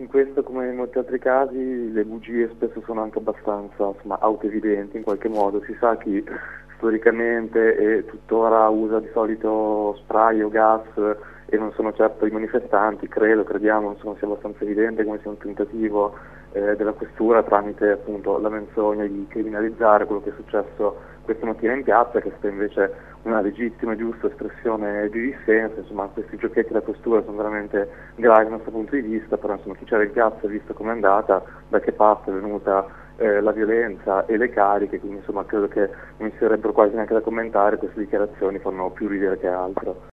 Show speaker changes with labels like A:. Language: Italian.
A: in questo, come in molti altri casi, le bugie spesso sono anche abbastanza, insomma, autoevidenti in qualche modo. Si sa chi storicamente e tuttora usa di solito spray o gas e non sono certo i manifestanti, crediamo, insomma, sia abbastanza evidente come sia un tentativo della questura tramite appunto la menzogna di criminalizzare quello che è successo questa mattina in piazza, che è stata invece una legittima e giusta espressione di dissenso. Insomma, questi giochetti della questura sono veramente gravi dal nostro punto di vista, però insomma, chi c'era in piazza ha visto com'è andata, da che parte è venuta la violenza e le cariche, quindi insomma credo che non ci sarebbero quasi neanche da commentare, queste dichiarazioni fanno più ridere che altro.